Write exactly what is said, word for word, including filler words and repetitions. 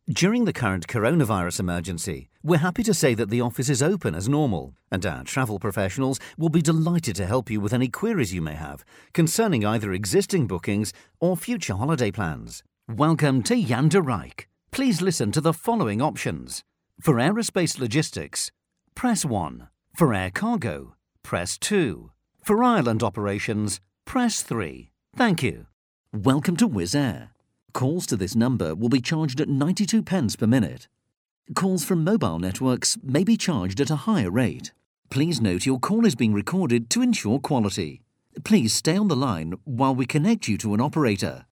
During the current coronavirus emergency, we're happy to say that the office is open as normal, and our travel professionals will be delighted to help you with any queries you may have concerning either existing bookings or future holiday plans. Welcome to Jan de Rijk. Please listen to the following options. For aerospace logistics, press one. For air cargo, press two. For Ireland operations, press three. Thank you. Welcome to Wizz Air. Calls to this number will be charged at ninety-two pence per minute. Calls from mobile networks may be charged at a higher rate. Please note your call is being recorded to ensure quality. Please stay on the line while we connect you to an operator.